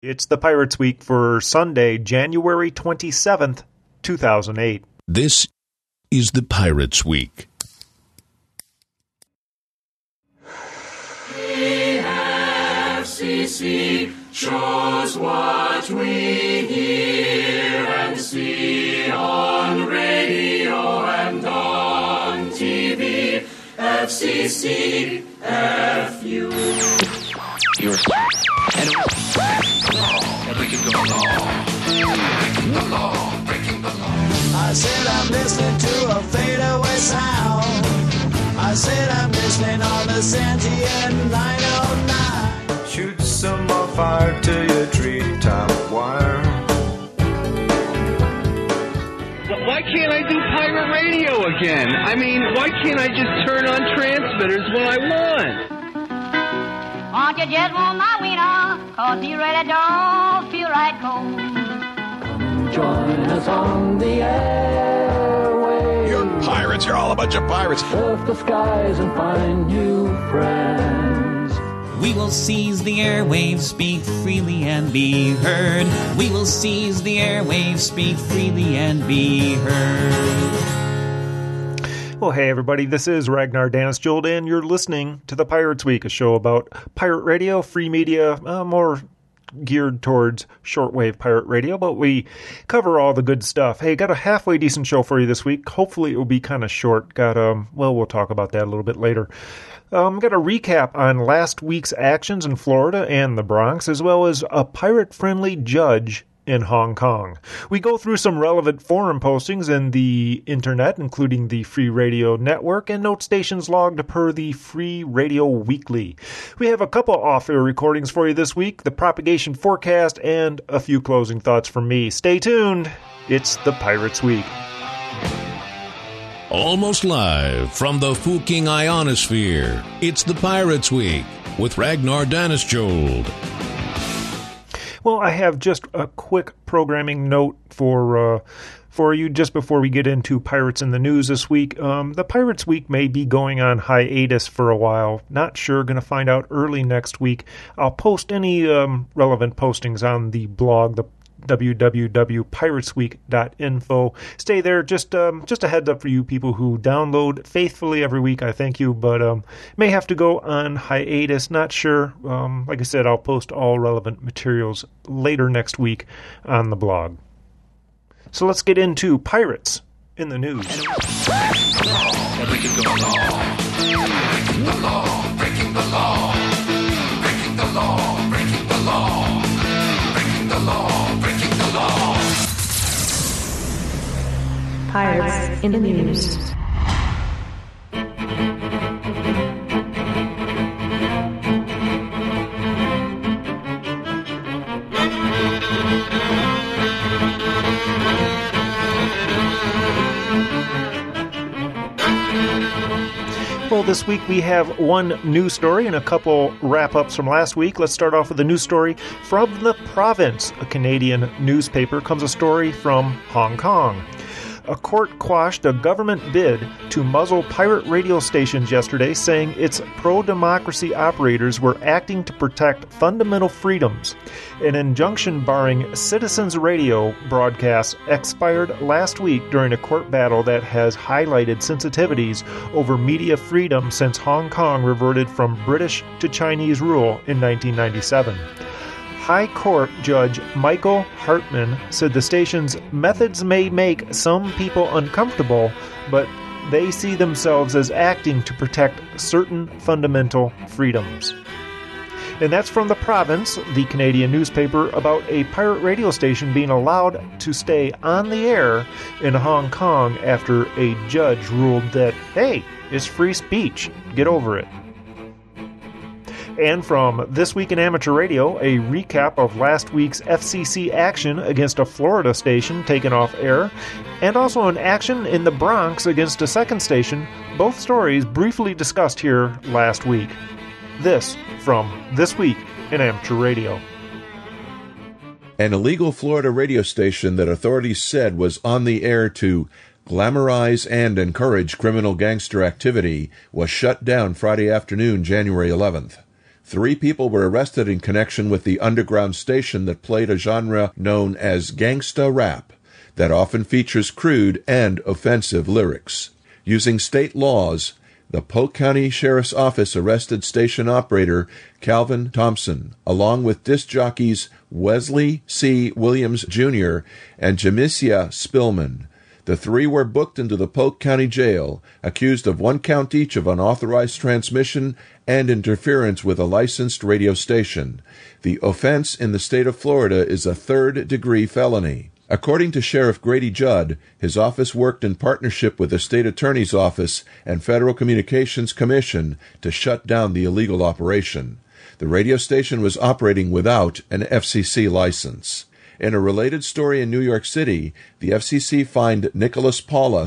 It's the Pirates Week for Sunday, January 27th, 2008. This is the Pirates Week. The FCC shows what we hear and see on radio and on TV. FCC, FU. I said I'm listening to a fadeaway sound. I said I'm listening on the Santian 909. Shoot some more fire to your treetop wire. Why can't I do pirate radio again? I mean, why can't I just turn on transmitters when I want? Won't you just warm my wiener, 'cause he really don't feel right cold. Join us on the airwaves. You're pirates. You're all a bunch of pirates. Surf the skies and find new friends. We will seize the airwaves, speak freely and be heard. We will seize the airwaves, speak freely and be heard. Well, hey everybody, this is Ragnar Danisjold, and you're listening to the Pirates Week, a show about pirate radio, free media, more geared towards shortwave pirate radio, but we cover all the good stuff. Hey, got a halfway decent show for you this week. Hopefully it will be kind of short. We'll talk about that a little bit later. Got a recap on last week's actions in Florida and the Bronx, as well as a pirate-friendly judge in Hong Kong. We go through some relevant forum postings in the internet, including the Free Radio Network and note stations logged per the Free Radio Weekly. We have a couple off-air recordings for you this week, the propagation forecast, and a few closing thoughts from me. Stay tuned. It's the Pirates Week. Almost live from the Fuking Ionosphere, it's the Pirates Week with Ragnar Danisjold. Well, I have just a quick programming note for you just before we get into Pirates in the News this week. The Pirates Week may be going on hiatus for a while. Not sure. Going to find out early next week. I'll post any relevant postings on the blog, the www.piratesweek.info. Stay there. Just a heads up for you people who download faithfully every week. I thank you, but may have to go on hiatus. Not sure. Like I said, I'll post all relevant materials later next week on the blog. So let's get into Pirates in the News. Breaking the law, breaking the law, breaking the law, breaking the law, breaking the law, breaking the law, breaking the law. Pirates in the News. Well, this week we have one news story and a couple wrap-ups from last week. Let's start off with a news story from The Province, a Canadian newspaper. Comes a story from Hong Kong. A court quashed a government bid to muzzle pirate radio stations yesterday, saying its pro-democracy operators were acting to protect fundamental freedoms. An injunction barring citizens' radio broadcasts expired last week during a court battle that has highlighted sensitivities over media freedom since Hong Kong reverted from British to Chinese rule in 1997. High Court Judge Michael Hartman said the station's methods may make some people uncomfortable, but they see themselves as acting to protect certain fundamental freedoms. And that's from The Province, the Canadian newspaper, about a pirate radio station being allowed to stay on the air in Hong Kong after a judge ruled that, hey, it's free speech. Get over it. And from This Week in Amateur Radio, a recap of last week's FCC action against a Florida station taken off air, and also an action in the Bronx against a second station, both stories briefly discussed here last week. This from This Week in Amateur Radio. An illegal Florida radio station that authorities said was on the air to glamorize and encourage criminal gangster activity was shut down Friday afternoon, January 11th. 3 people were arrested in connection with the underground station that played a genre known as gangsta rap that often features crude and offensive lyrics. Using state laws, the Polk County Sheriff's Office arrested station operator Calvin Thompson, along with disc jockeys Wesley C. Williams Jr. and Jamesia Spillman. The 3 were booked into the Polk County Jail, accused of 1 count each of unauthorized transmission and interference with a licensed radio station. The offense in the state of Florida is a 3rd-degree felony. According to Sheriff Grady Judd, his office worked in partnership with the State Attorney's Office and Federal Communications Commission to shut down the illegal operation. The radio station was operating without an FCC license. In a related story in New York City, the FCC fined Nicholas Paula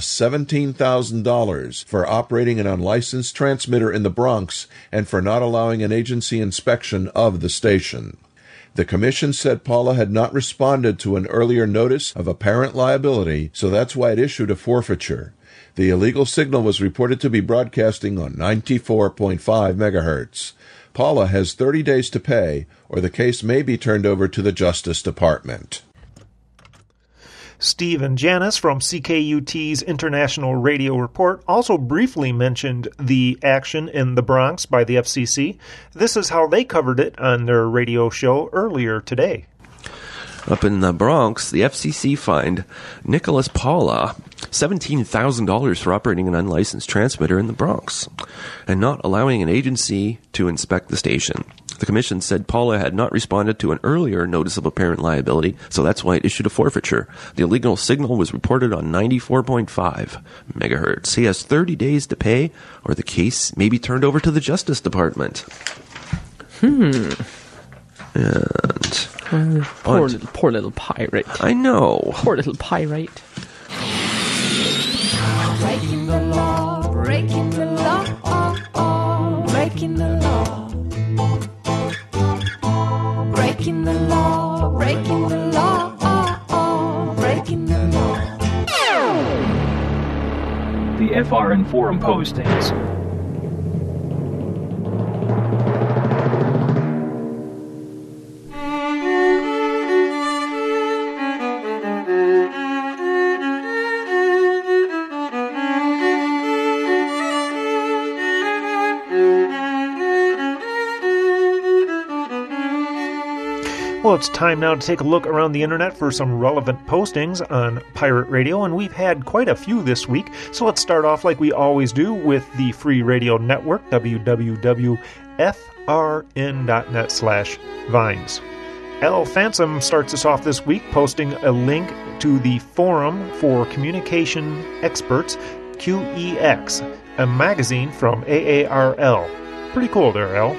$17,000 for operating an unlicensed transmitter in the Bronx and for not allowing an agency inspection of the station. The commission said Paula had not responded to an earlier notice of apparent liability, so that's why it issued a forfeiture. The illegal signal was reported to be broadcasting on 94.5 megahertz. Paula has 30 days to pay, or the case may be turned over to the Justice Department. Steve and Janice from CKUT's International Radio Report also briefly mentioned the action in the Bronx by the FCC. This is how they covered it on their radio show earlier today. Up in the Bronx, the FCC fined Nicholas Paula $17,000 for operating an unlicensed transmitter in the Bronx and not allowing an agency to inspect the station. The commission said Paula had not responded to an earlier notice of apparent liability, so that's why it issued a forfeiture. The illegal signal was reported on 94.5 megahertz. He has 30 days to pay, or the case may be turned over to the Justice Department. And Poor little pirate. I know. Poor little pirate. Breaking the law, breaking the law, breaking the law. Breaking the law, breaking the law, breaking the law. The FRN forum postings. Well, it's time now to take a look around the internet for some relevant postings on Pirate Radio, and we've had quite a few this week. So let's start off like we always do with the Free Radio Network, www.frn.net/vines. L. Phansom starts us off this week posting a link to the Forum for Communication Experts, QEX, a magazine from AARL. Pretty cool there, L.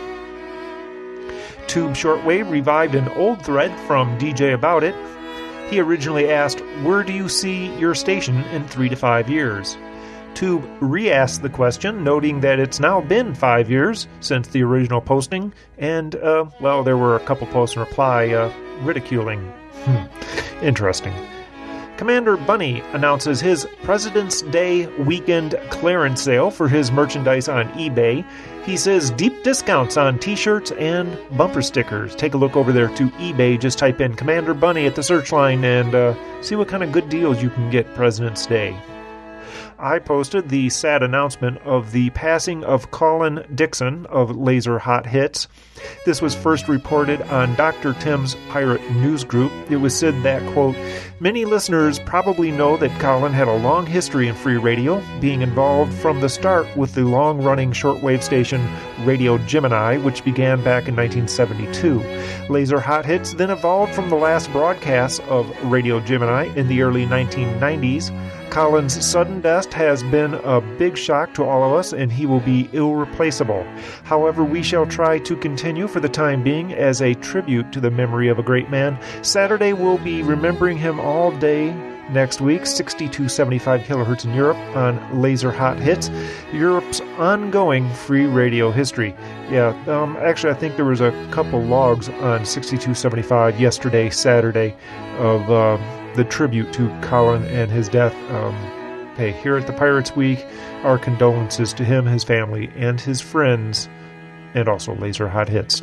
Tube Shortwave revived an old thread from DJ About It. He originally asked, where do you see your station in 3 to 5 years? Tube re-asked the question, noting that it's now been 5 years since the original posting, and, there were a couple posts in reply ridiculing. Interesting. Commander Bunny announces his President's Day weekend clearance sale for his merchandise on eBay. He says deep discounts on t-shirts and bumper stickers. Take a look over there to eBay. Just type in Commander Bunny at the search line and see what kind of good deals you can get President's Day. I posted the sad announcement of the passing of Colin Dixon of Laser Hot Hits. This was first reported on Dr. Tim's Pirate News Group. It was said that, quote, many listeners probably know that Colin had a long history in free radio, being involved from the start with the long-running shortwave station Radio Gemini, which began back in 1972. Laser Hot Hits then evolved from the last broadcasts of Radio Gemini in the early 1990s. Colin's sudden death has been a big shock to all of us, and he will be irreplaceable. However, we shall try to continue for the time being as a tribute to the memory of a great man. Saturday we'll be remembering him all day next week, 6275 kilohertz in Europe on Laser Hot Hits, Europe's ongoing free radio history. Actually, I think there was a couple logs on 6275 yesterday, Saturday, of the tribute to Colin and his death. Hey, here at the Pirates Week, our condolences to him, his family, and his friends and also Laser Hot Hits.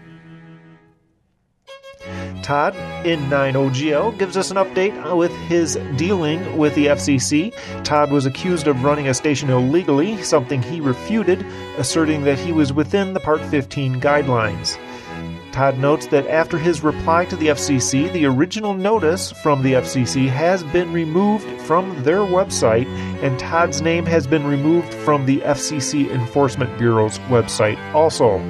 Todd in 90GL gives us an update with his dealing with the FCC. Todd was accused of running a station illegally, something he refuted, asserting that he was within the Part 15 guidelines. Todd notes that after his reply to the FCC, the original notice from the FCC has been removed from their website, and Todd's name has been removed from the FCC Enforcement Bureau's website also.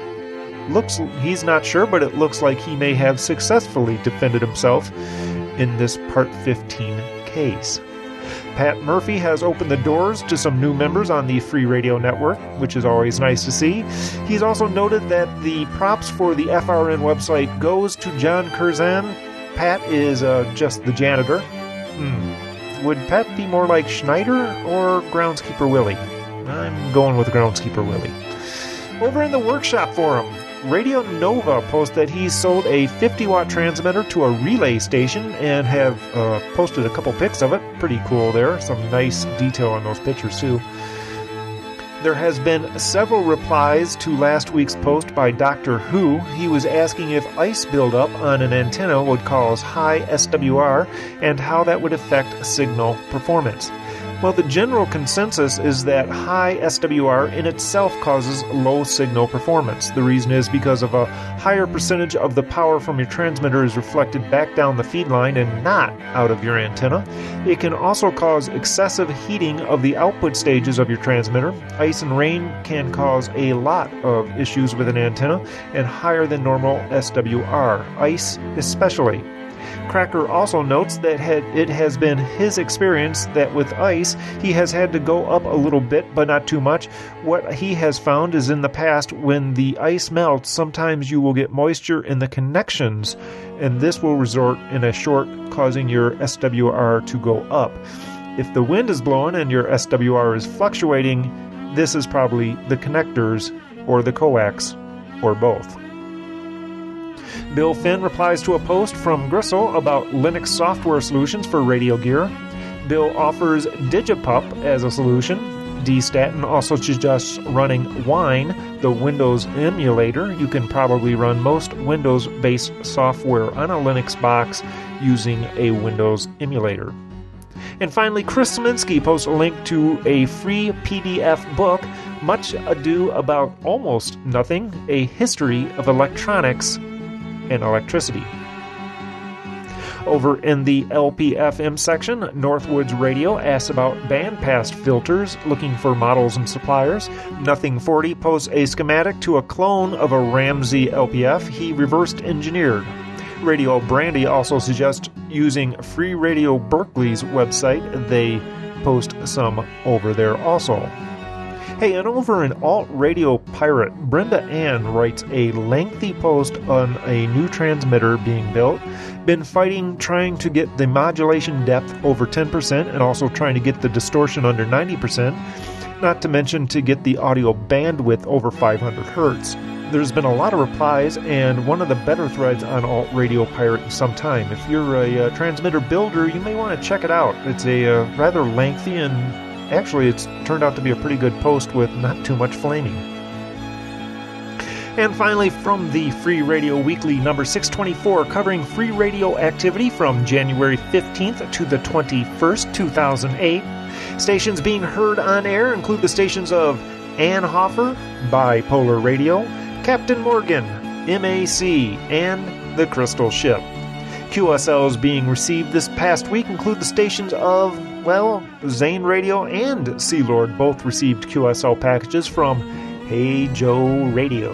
He's not sure, but it looks like he may have successfully defended himself in this Part 15 case. Pat Murphy has opened the doors to some new members on the Free Radio Network, which is always nice to see. He's also noted that the props for the FRN website goes to John Curzan. Pat is just the janitor. Would Pat be more like Schneider or Groundskeeper Willie? I'm going with Groundskeeper Willie. Over in the workshop forum, Radio Nova posts that he's sold a 50-watt transmitter to a relay station and have posted a couple pics of it. Pretty cool there. Some nice detail on those pictures, too. There has been several replies to last week's post by Doctor Who. He was asking if ice buildup on an antenna would cause high SWR and how that would affect signal performance. Well, the general consensus is that high SWR in itself causes low signal performance. The reason is because of a higher percentage of the power from your transmitter is reflected back down the feed line and not out of your antenna. It can also cause excessive heating of the output stages of your transmitter. Ice and rain can cause a lot of issues with an antenna and higher than normal SWR, ice especially. Cracker also notes that it has been his experience that with ice, he has had to go up a little bit, but not too much. What he has found is in the past, when the ice melts, sometimes you will get moisture in the connections, and this will result in a short, causing your SWR to go up. If the wind is blowing and your SWR is fluctuating, this is probably the connectors or the coax or both. Bill Finn replies to a post from Gristle about Linux software solutions for radio gear. Bill offers Digipup as a solution. D-Statin also suggests running Wine, the Windows emulator. You can probably run most Windows-based software on a Linux box using a Windows emulator. And finally, Chris Szymanski posts a link to a free PDF book, Much Ado About Almost Nothing, A History of Electronics and Electricity. Over in the LPFM section, Northwoods Radio asks about bandpass filters, looking for models and suppliers. Nothing 40 posts a schematic to a clone of a Ramsey LPF he reversed engineered. Radio Brandy also suggests using Free Radio Berkeley's website. They post some over there also. Hey, and over in Alt Radio Pirate, Brenda Ann writes a lengthy post on a new transmitter being built. Been fighting trying to get the modulation depth over 10% and also trying to get the distortion under 90%, not to mention to get the audio bandwidth over 500 hertz. There's been a lot of replies, and one of the better threads on Alt Radio Pirate in some time. If you're a transmitter builder, you may want to check it out. It's a rather lengthy and actually, it's turned out to be a pretty good post with not too much flaming. And finally, from the Free Radio Weekly number 624, covering free radio activity from January 15th to the 21st, 2008. Stations being heard on air include the stations of Anhofer, Bipolar Radio, Captain Morgan, MAC, and The Crystal Ship. QSLs being received this past week include the stations of, well, Zane Radio and Sealord both received QSL packages from Hey Joe Radio.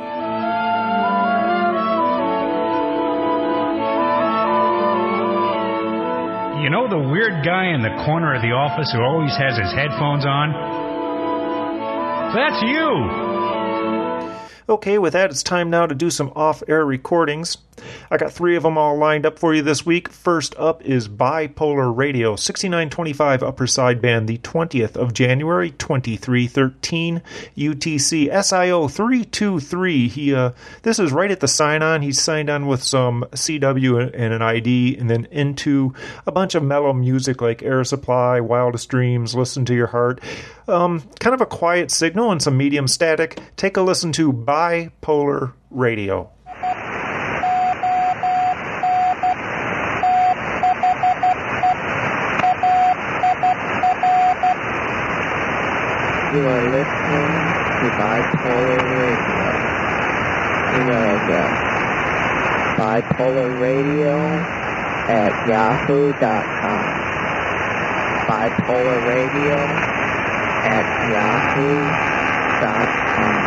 You know the weird guy in the corner of the office who always has his headphones on? That's you! Okay, with that, it's time now to do some off-air recordings. I got 3 of them all lined up for you this week. First up is Bipolar Radio, 6925 upper sideband, the 20th of January, 2313, UTC SIO 323. This is right at the sign-on. He signed on with some CW and an ID, and then into a bunch of mellow music like Air Supply, Wildest Dreams, Listen to Your Heart. Kind of a quiet signal and some medium static. Take a listen to Bipolar Radio. You are listening to Bipolar Radio. Email address bipolarradio@yahoo.com. bipolarradio@yahoo.com.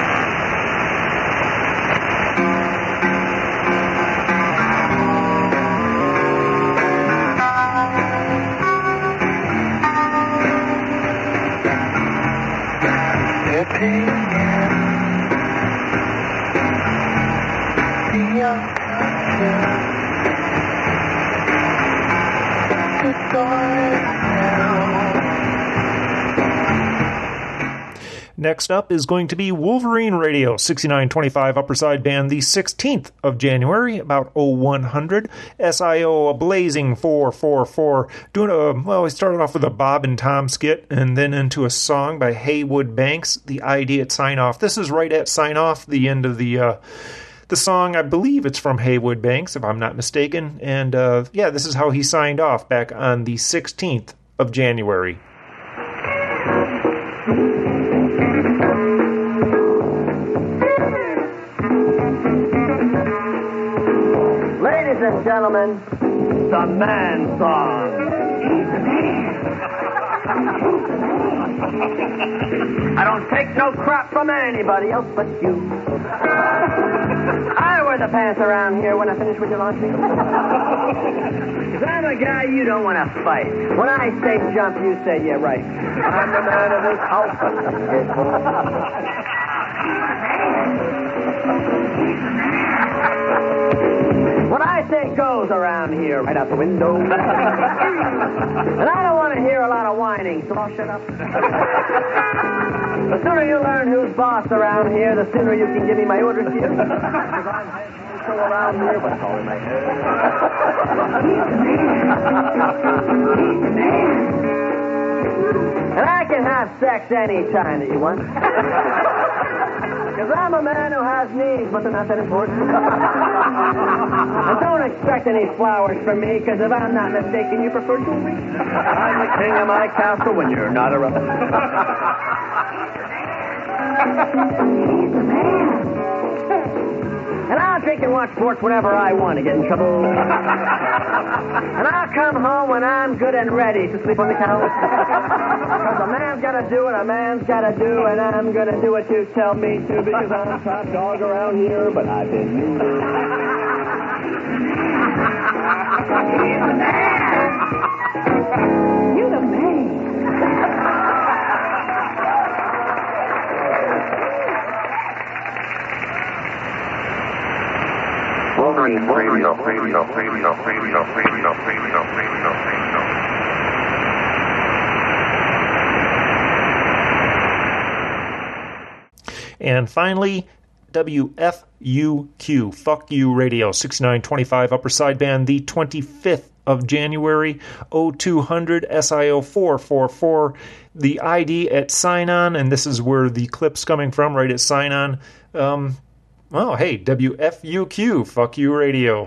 Next up is going to be Wolverine Radio, 6925 upper sideband, the 16th of January, about 0100. SIO a blazing 444. We started off with a Bob and Tom skit and then into a song by Haywood Banks, the ID at sign off. This is right at sign off, the end of the song. I believe it's from Haywood Banks, if I'm not mistaken. And this is how he signed off back on the 16th of January. Ladies and gentlemen, the man song. I don't take no crap from anybody else but you. I wear the pants around here when I finish with your laundry. 'Cause I'm a guy you don't want to fight. When I say jump, you say you're right. I'm the man of this house. What I say goes around here, right out the window. And I don't want to hear a lot of whining, so I'll shut up. The sooner you learn who's boss around here, the sooner you can give me my orders to you. Because I'm so around here, but it's all in my head. And I can have sex any time that you want. Because I'm a man who has needs, but they're not that important. And don't expect any flowers from me, because if I'm not mistaken, you prefer jewelry. I'm the king of my castle when you're not around. He's the man. And I'll drink and watch sports whenever I want to get in trouble. And I'll come home when I'm good and ready to sleep on the couch. Because a man's got to do what a man's got to do, and I'm going to do what you tell me to, because I'm top dog around here, but I've been neutered. He's the man. You're the man. Wolverine Radio. And finally, WFUQ, Fuck You Radio, 6925 upper sideband, the 25th of January, 0200 SIO 444, the ID at sign-on, and this is where the clip's coming from, right at sign-on. WFUQ, Fuck You Radio.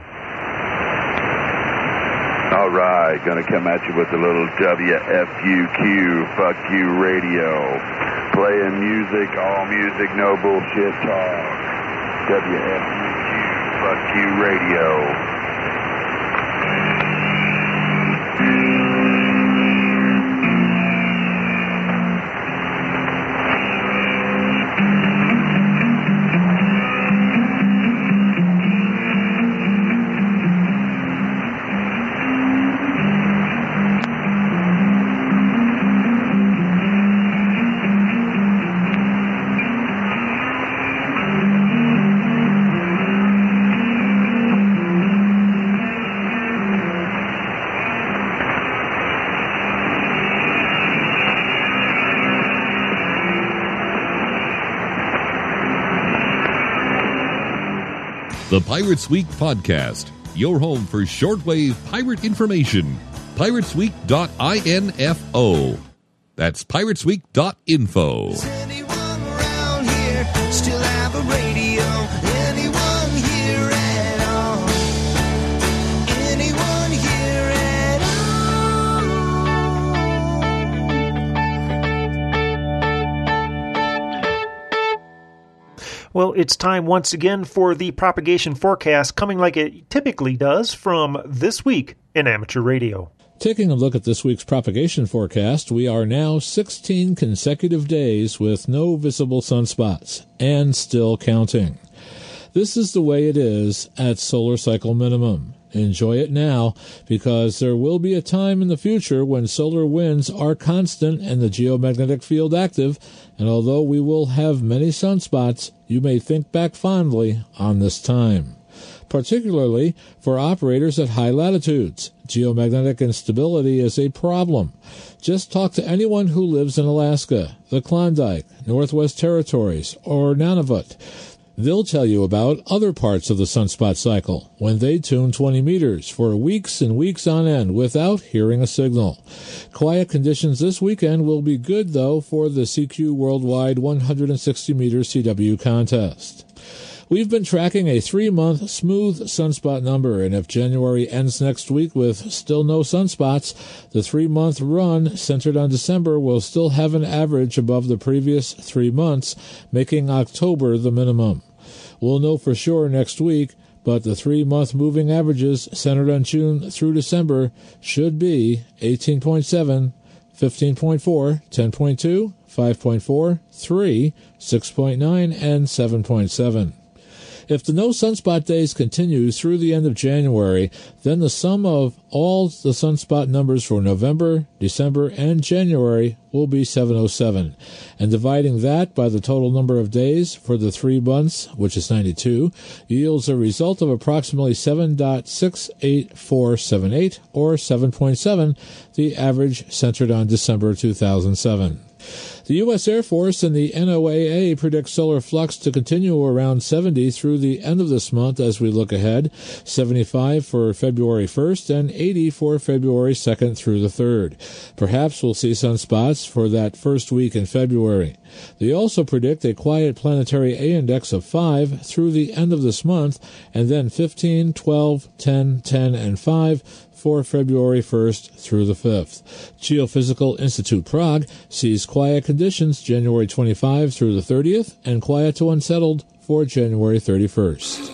All right, gonna come at you with a little WFUQ, Fuck You Radio. Playing music, all music, no bullshit talk. WFUQ, Fuck You Radio. The Pirates Week Podcast, your home for shortwave pirate information. piratesweek.info. That's piratesweek.info. Still have a radio. Anyone here at all? Anyone here at all? Well, it's time once again for the propagation forecast, coming like it typically does from This Week in Amateur Radio. Taking a look at this week's propagation forecast, we are now 16 consecutive days with no visible sunspots, and still counting. This is the way it is at solar cycle minimum. Enjoy it now, because there will be a time in the future when solar winds are constant and the geomagnetic field active, and although we will have many sunspots, you may think back fondly on this time. Particularly for operators at high latitudes, geomagnetic instability is a problem. Just talk to anyone who lives in Alaska, the Klondike, Northwest Territories, or Nunavut. They'll tell you about other parts of the sunspot cycle when they tune 20 meters for weeks and weeks on end without hearing a signal. Quiet conditions this weekend will be good, though, for the CQ Worldwide 160-meter CW contest. We've been tracking a 3-month smooth sunspot number, and if January ends next week with still no sunspots, the 3-month run centered on December will still have an average above the previous 3 months, making October the minimum. We'll know for sure next week, but the 3-month moving averages centered on June through December should be 18.7, 15.4, 10.2, 5.4, 3, 6.9, and 7.7. If the no sunspot days continue through the end of January, then the sum of all the sunspot numbers for November, December, and January will be 707. And dividing that by the total number of days for the 3 months, which is 92, yields a result of approximately 7.68478, or 7.7, the average centered on December 2007. The U.S. Air Force and the NOAA predict solar flux to continue around 70 through the end of this month as we look ahead, 75 for February 1st and 80 for February 2nd through the 3rd. Perhaps we'll see sunspots for that first week in February. They also predict a quiet planetary A index of 5 through the end of this month, and then 15, 12, 10, 10, and 5 for February 1st through the 5th. Geophysical Institute Prague sees quiet conditions January 25 through the 30th and quiet to unsettled for January 31st.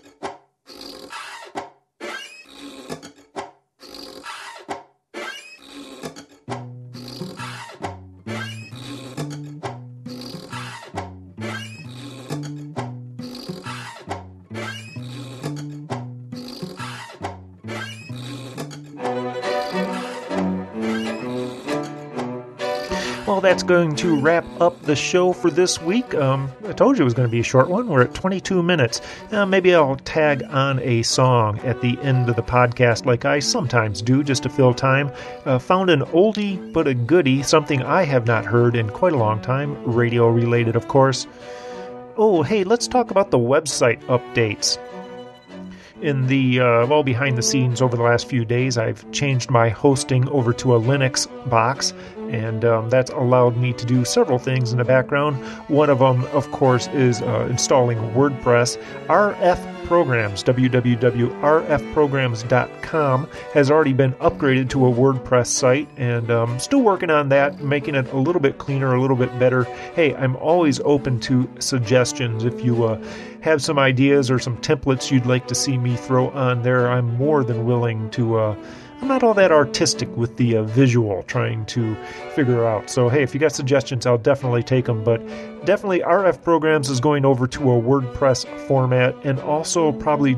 Well, that's going to wrap up the show for this week. I told you it was going to be a short one. We're at 22 minutes. Maybe I'll tag on a song at the end of the podcast like I sometimes do just to fill time. Found an oldie but a goodie, something I have not heard in quite a long time, radio related of course. Oh, hey, let's talk about the website updates. In the, behind the scenes over the last few days, I've changed my hosting over to a Linux box, and that's allowed me to do several things in the background. One of them, of course, is installing WordPress. RF Programs, www.rfprograms.com, has already been upgraded to a WordPress site, and still working on that, making it a little bit cleaner, a little bit better. Hey, I'm always open to suggestions. If you have some ideas or some templates you'd like to see me throw on there, I'm more than willing to... I'm not all that artistic with the visual, trying to figure out. So, hey, if you got suggestions, I'll definitely take them. But definitely RF Programs is going over to a WordPress format, and also probably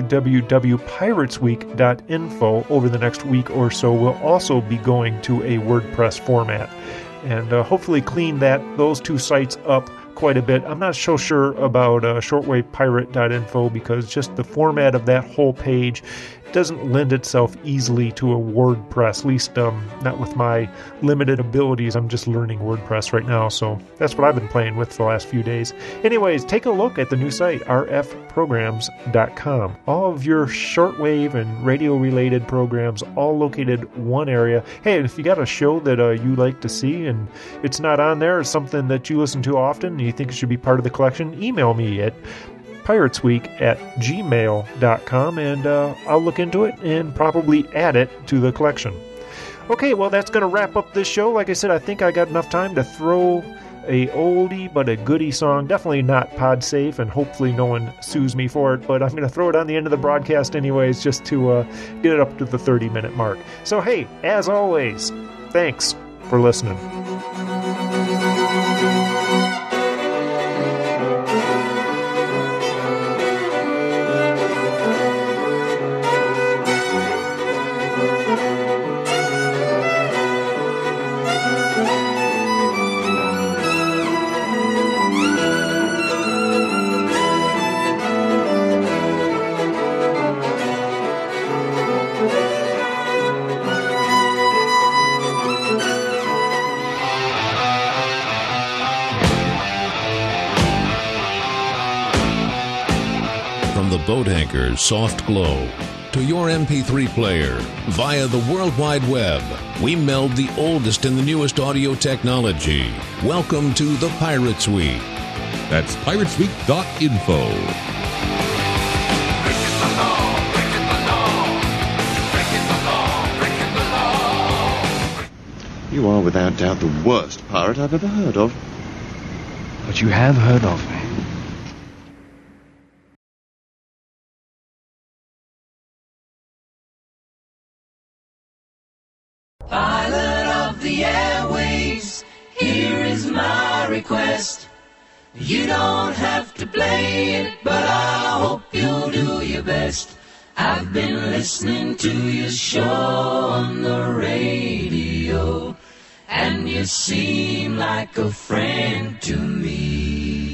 www.piratesweek.info over the next week or so will also be going to a WordPress format. And hopefully clean those two sites up quite a bit. I'm not so sure about shortwavepirate.info because just the format of that whole page doesn't lend itself easily to a WordPress, at least not with my limited abilities. I'm just learning WordPress right now, so that's what I've been playing with for the last few days. Anyways, take a look at the new site, rfprograms.com. All of your shortwave and radio-related programs all located one area. Hey, if you got a show that you like to see and it's not on there, or something that you listen to often and you think it should be part of the collection, email me at piratesweek@gmail.com, and I'll look into it and probably add it to the collection. Okay, well, that's going to wrap up this show. Like I said, I think I got enough time to throw a oldie but a goodie song. Definitely not pod safe, and hopefully no one sues me for it, but I'm going to throw it on the end of the broadcast anyways, just to get it up to the 30-minute mark. So hey, as always, thanks for listening. Boat anchor's soft glow to your MP3 player via the World Wide Web, we meld the oldest and the newest audio technology. Welcome to the Pirates Week. That's piratesweek.info. You are without doubt the worst pirate I've ever heard of. But you have heard of me. Pilot of the airwaves, here is my request. You don't have to play it, but I hope you'll do your best. I've been listening to your show on the radio, and you seem like a friend to me.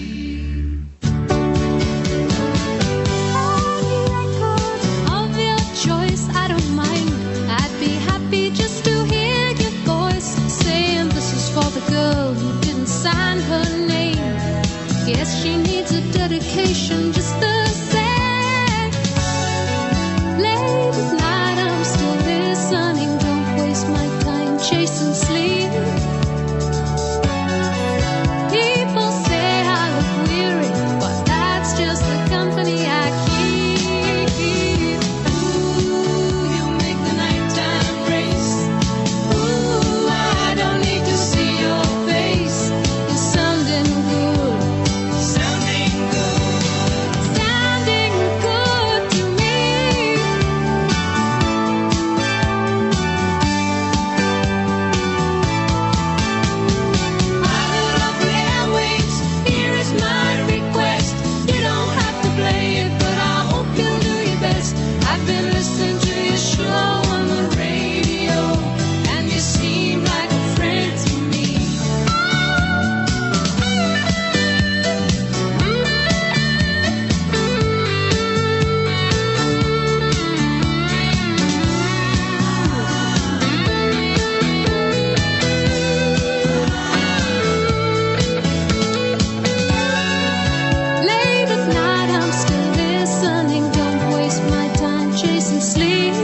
Of your choice, I don't mind. I'd be happy just to hear your voice saying this is for the girl who didn't sign her name. Guess she needs a dedication just the same. Late at night, I'm still listening. Don't waste my time chasing sleep. People say I look weary, but that's just the company I keep. Ooh, you make the nighttime race. Ooh, I don't need to see your face. You're sounding good. Sounding good. Sounding good to me. Pilot of the airwaves, here is my request. You don't have to play it, but I hope you'll do your best. I've been listening to your show on the radio, and you seem like a friend to me. Late at night, I'm still listening. Don't waste my time chasing sleep.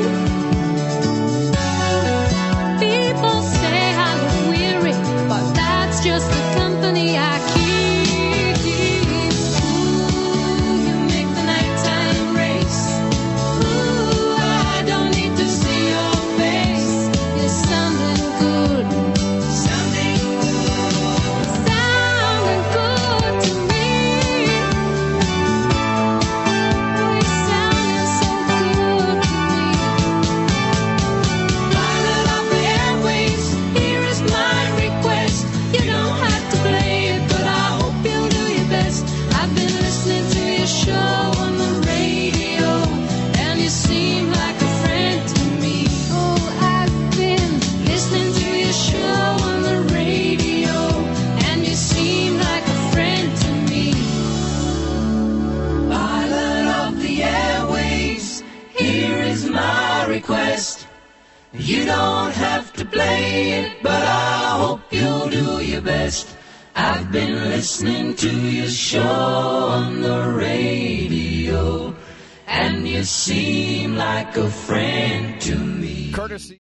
People say I look weary, but that's just the company I keep. Ooh, you make the nighttime race. Ooh, I don't need to see your face. You're sounding good. Sounding good. Sounding good to me. Oh, you're sounding so good to me. You don't have to play it, but I hope you'll do your best. I've been listening to your show on the radio, and you seem like a friend to me. Courtesy